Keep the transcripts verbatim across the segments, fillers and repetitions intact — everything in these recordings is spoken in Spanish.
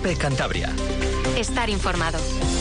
Cope Cantabria. Estar informado.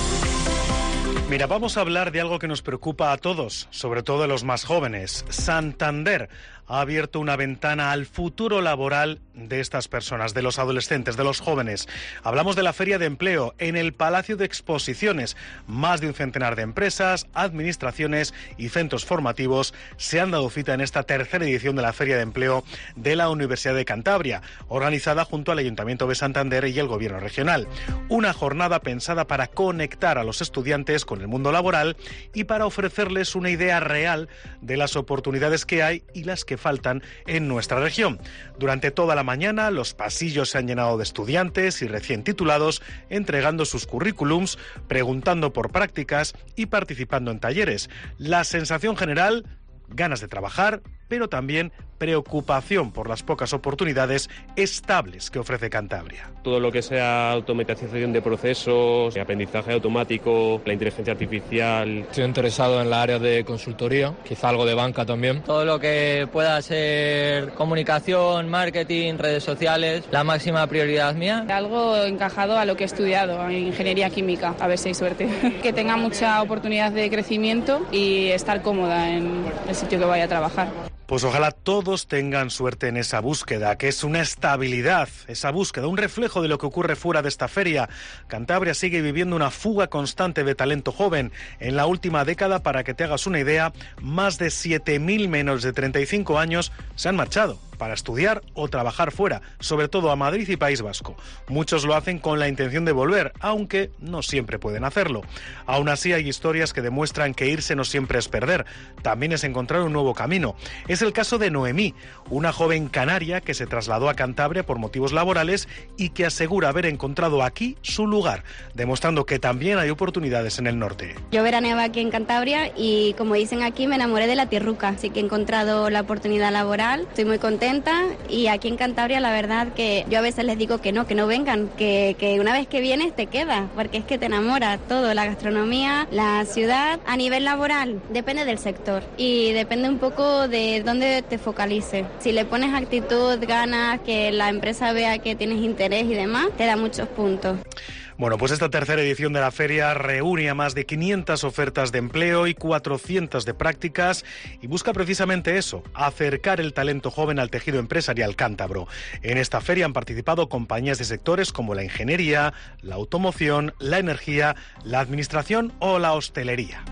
Mira, vamos a hablar de algo que nos preocupa a todos, sobre todo a los más jóvenes. Santander ha abierto una ventana al futuro laboral de estas personas, de los adolescentes, de los jóvenes. Hablamos de la Feria de Empleo en el Palacio de Exposiciones. Más de un centenar de empresas, administraciones y centros formativos se han dado cita en esta tercera edición de la Feria de Empleo de la Universidad de Cantabria, organizada junto al Ayuntamiento de Santander y el Gobierno regional. Una jornada pensada para conectar a los estudiantes con el mundo laboral y para ofrecerles una idea real de las oportunidades que hay y las que faltan en nuestra región. Durante toda la mañana, los pasillos se han llenado de estudiantes y recién titulados, entregando sus currículums, preguntando por prácticas y participando en talleres. La sensación general: ganas de trabajar, pero también preocupación por las pocas oportunidades estables que ofrece Cantabria. Todo lo que sea automatización de procesos, aprendizaje automático, la inteligencia artificial. Estoy interesado en la área de consultoría, quizá algo de banca también. Todo lo que pueda ser comunicación, marketing, redes sociales, la máxima prioridad mía. Algo encajado a lo que he estudiado, en ingeniería química, a ver si hay suerte. Que tenga mucha oportunidad de crecimiento y estar cómoda en el sitio que vaya a trabajar. Pues ojalá todos tengan suerte en esa búsqueda, que es una estabilidad, esa búsqueda, un reflejo de lo que ocurre fuera de esta feria. Cantabria sigue viviendo una fuga constante de talento joven. En la última década, para que te hagas una idea, más de siete mil menores de treinta y cinco años se han marchado para estudiar o trabajar fuera, sobre todo a Madrid y País Vasco. Muchos lo hacen con la intención de volver, aunque no siempre pueden hacerlo. Aún así, hay historias que demuestran que irse no siempre es perder, también es encontrar un nuevo camino. Es el caso de Noemí, una joven canaria que se trasladó a Cantabria por motivos laborales y que asegura haber encontrado aquí su lugar, demostrando que también hay oportunidades en el norte. Yo veraneaba aquí en Cantabria y, como dicen aquí, me enamoré de la tierruca, así que he encontrado la oportunidad laboral, estoy muy contenta. Y aquí en Cantabria la verdad que yo a veces les digo que no, que no vengan, que, que una vez que vienes te quedas, porque es que te enamora todo, la gastronomía, la ciudad. A nivel laboral depende del sector y depende un poco de dónde te focalices. Si le pones actitud, ganas, que la empresa vea que tienes interés y demás, te da muchos puntos. Bueno, pues esta tercera edición de la feria reúne a más de quinientas ofertas de empleo y cuatrocientas de prácticas y busca precisamente eso, acercar el talento joven al tejido empresarial cántabro. En esta feria han participado compañías de sectores como la ingeniería, la automoción, la energía, la administración o la hostelería.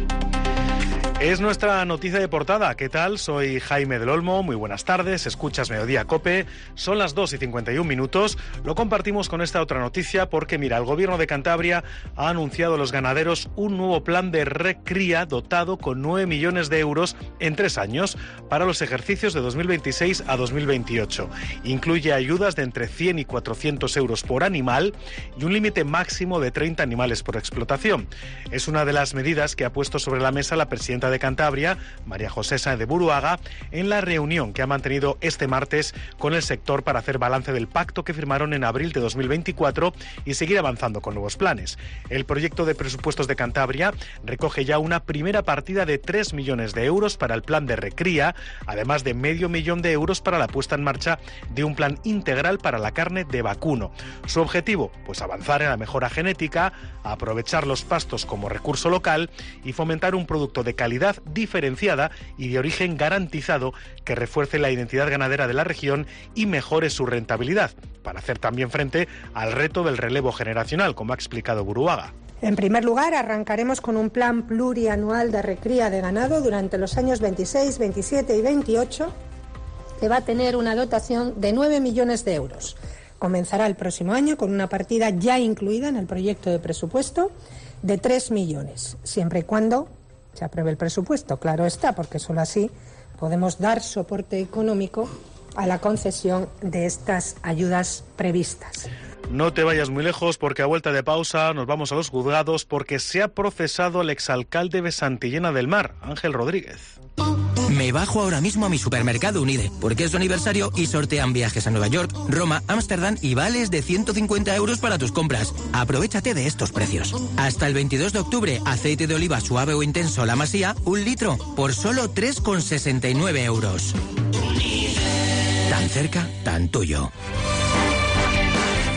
Es nuestra noticia de portada. ¿Qué tal? Soy Jaime del Olmo. Muy buenas tardes. Escuchas Mediodía Cope. Son las dos y cincuenta y un minutos. Lo compartimos con esta otra noticia porque, mira, el Gobierno de Cantabria ha anunciado a los ganaderos un nuevo plan de recría dotado con nueve millones de euros en tres años para los ejercicios de dos mil veintiséis a dos mil veintiocho. Incluye ayudas de entre cien y cuatrocientos euros por animal y un límite máximo de treinta animales por explotación. Es una de las medidas que ha puesto sobre la mesa la presidenta de Cantabria, María José Sáenz de Buruaga, en la reunión que ha mantenido este martes con el sector para hacer balance del pacto que firmaron en abril de dos mil veinticuatro y seguir avanzando con nuevos planes. El proyecto de presupuestos de Cantabria recoge ya una primera partida de tres millones de euros para el plan de recría, además de medio millón de euros para la puesta en marcha de un plan integral para la carne de vacuno. Su objetivo, pues avanzar en la mejora genética, aprovechar los pastos como recurso local y fomentar un producto de calidad diferenciada y de origen garantizado que refuerce la identidad ganadera de la región y mejore su rentabilidad, para hacer también frente al reto del relevo generacional, como ha explicado Buruaga. En primer lugar, arrancaremos con un plan plurianual de recría de ganado durante los años veintiséis, veintisiete y veintiocho, que va a tener una dotación de nueve millones de euros. Comenzará el próximo año con una partida ya incluida en el proyecto de presupuesto de tres millones, siempre y cuando se apruebe el presupuesto, claro está, porque solo así podemos dar soporte económico a la concesión de estas ayudas previstas. No te vayas muy lejos porque a vuelta de pausa nos vamos a los juzgados porque se ha procesado al exalcalde de Santillana del Mar, Ángel Rodríguez. Me bajo ahora mismo a mi supermercado Unide, porque es su aniversario y sortean viajes a Nueva York, Roma, Ámsterdam y vales de ciento cincuenta euros para tus compras. Aprovéchate de estos precios. Hasta el veintidós de octubre, aceite de oliva suave o intenso La Masía, un litro, por solo tres con sesenta y nueve euros. Tan cerca, tan tuyo.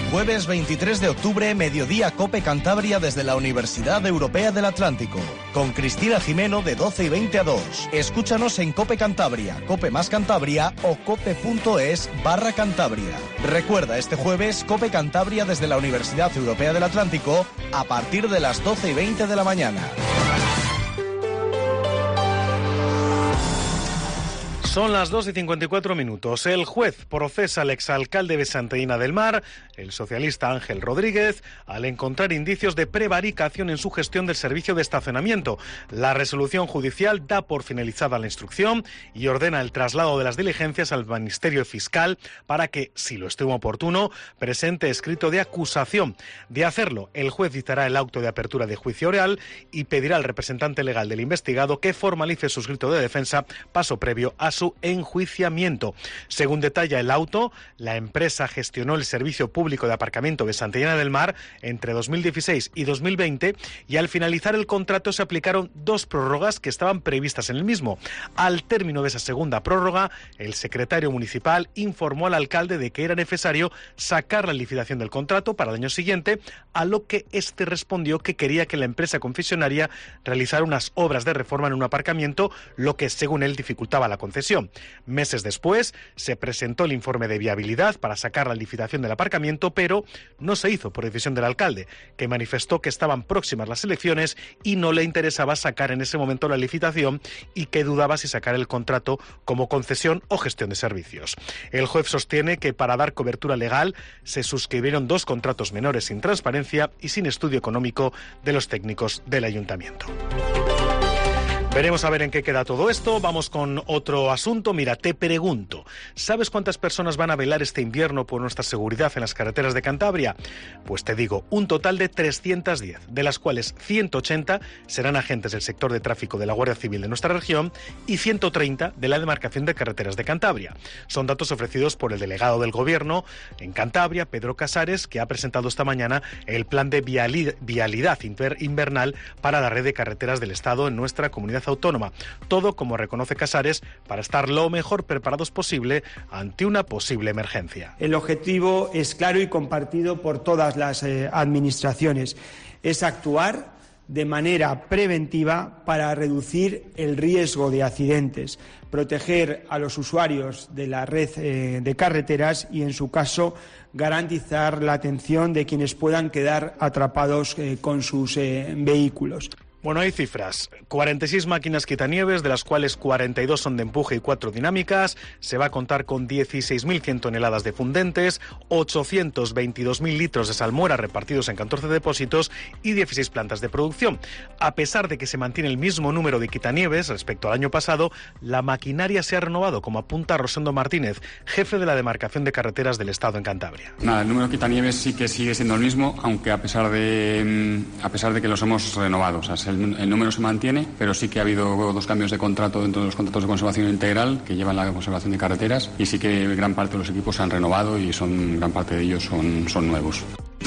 Jueves veintitrés de octubre, mediodía Cope Cantabria desde la Universidad Europea del Atlántico. Con Cristina Jimeno de doce y veinte a dos. Escúchanos en Cope Cantabria, Cope más Cantabria o cope.es barra Cantabria. Recuerda, este jueves Cope Cantabria desde la Universidad Europea del Atlántico a partir de las doce y veinte de la mañana. Son las dos y cincuenta y cuatro minutos. El juez procesa al exalcalde de Santillana del Mar, el socialista Ángel Rodríguez, al encontrar indicios de prevaricación en su gestión del servicio de estacionamiento. La resolución judicial da por finalizada la instrucción y ordena el traslado de las diligencias al Ministerio Fiscal para que, si lo estime oportuno, presente escrito de acusación. De hacerlo, el juez dictará el auto de apertura de juicio oral y pedirá al representante legal del investigado que formalice su escrito de defensa, paso previo a su enjuiciamiento. Según detalla el auto, la empresa gestionó el servicio público de aparcamiento de Santillana del Mar entre dos mil dieciséis y dos mil veinte y al finalizar el contrato se aplicaron dos prórrogas que estaban previstas en el mismo. Al término de esa segunda prórroga, el secretario municipal informó al alcalde de que era necesario sacar la licitación del contrato para el año siguiente, a lo que este respondió que quería que la empresa concesionaria realizara unas obras de reforma en un aparcamiento, lo que según él dificultaba la concesión. Meses después se presentó el informe de viabilidad para sacar la licitación del aparcamiento, pero no se hizo por decisión del alcalde, que manifestó que estaban próximas las elecciones y no le interesaba sacar en ese momento la licitación y que dudaba si sacar el contrato como concesión o gestión de servicios. El juez sostiene que para dar cobertura legal se suscribieron dos contratos menores sin transparencia y sin estudio económico de los técnicos del ayuntamiento. Veremos a ver en qué queda todo esto. Vamos con otro asunto. Mira, te pregunto, ¿sabes cuántas personas van a velar este invierno por nuestra seguridad en las carreteras de Cantabria? Pues te digo, un total de trescientas diez, de las cuales ciento ochenta serán agentes del sector de tráfico de la Guardia Civil de nuestra región y ciento treinta de la demarcación de carreteras de Cantabria. Son datos ofrecidos por el delegado del Gobierno en Cantabria, Pedro Casares, que ha presentado esta mañana el plan de vialidad invernal para la red de carreteras del Estado en nuestra comunidad autónoma. Todo, como reconoce Casares, para estar lo mejor preparados posible ante una posible emergencia. El objetivo es claro y compartido por todas las eh, administraciones. Es actuar de manera preventiva para reducir el riesgo de accidentes, proteger a los usuarios de la red eh, de carreteras y, en su caso, garantizar la atención de quienes puedan quedar atrapados eh, con sus eh, vehículos. Bueno, hay cifras. cuarenta y seis máquinas quitanieves, de las cuales cuarenta y dos son de empuje y cuatro dinámicas. Se va a contar con dieciséis mil cien toneladas de fundentes, ochocientos veintidós mil litros de salmuera repartidos en catorce depósitos y dieciséis plantas de producción. A pesar de que se mantiene el mismo número de quitanieves respecto al año pasado, la maquinaria se ha renovado, como apunta Rosendo Martínez, jefe de la demarcación de carreteras del Estado en Cantabria. Nada, el número de quitanieves sí que sigue siendo el mismo, aunque a pesar de, a pesar de que los hemos renovado. O sea, El, el número se mantiene, pero sí que ha habido dos cambios de contrato dentro de los contratos de conservación integral que llevan la conservación de carreteras y sí que gran parte de los equipos se han renovado y son gran parte de ellos son, son nuevos.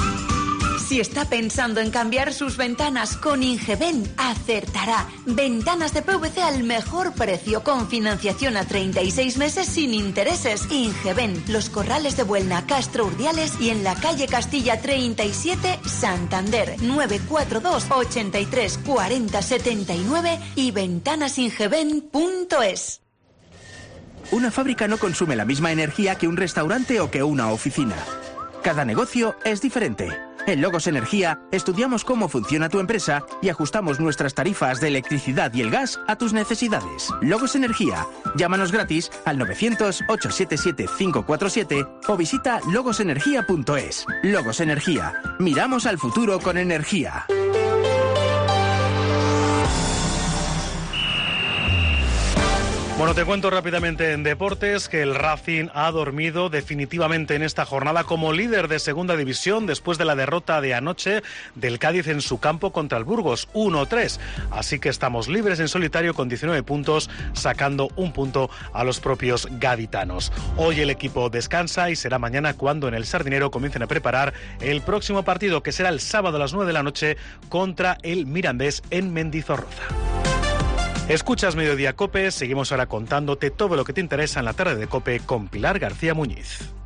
Si está pensando en cambiar sus ventanas con Ingeben, acertará. Ventanas de P V C al mejor precio, con financiación a treinta y seis meses sin intereses. Ingeben, Los Corrales de Buelna, Castro Urdiales y en la calle Castilla treinta y siete, Santander. nueve cuatro dos, ochenta y tres, cuarenta, setenta y nueve y ventanasingeben punto es. Una fábrica no consume la misma energía que un restaurante o que una oficina. Cada negocio es diferente. En Logos Energía estudiamos cómo funciona tu empresa y ajustamos nuestras tarifas de electricidad y el gas a tus necesidades. Logos Energía. Llámanos gratis al novecientos, ochocientos setenta y siete, quinientos cuarenta y siete o visita logos energía punto es. Logos Energía. Miramos al futuro con energía. Bueno, te cuento rápidamente en deportes que el Racing ha dormido definitivamente en esta jornada como líder de segunda división después de la derrota de anoche del Cádiz en su campo contra el Burgos, uno tres. Así que estamos libres en solitario con diecinueve puntos, sacando un punto a los propios gaditanos. Hoy el equipo descansa y será mañana cuando en el Sardinero comiencen a preparar el próximo partido, que será el sábado a las nueve de la noche contra el Mirandés en Mendizorroza. Escuchas Mediodía Cope, seguimos ahora contándote todo lo que te interesa en la tarde de Cope con Pilar García Muñiz.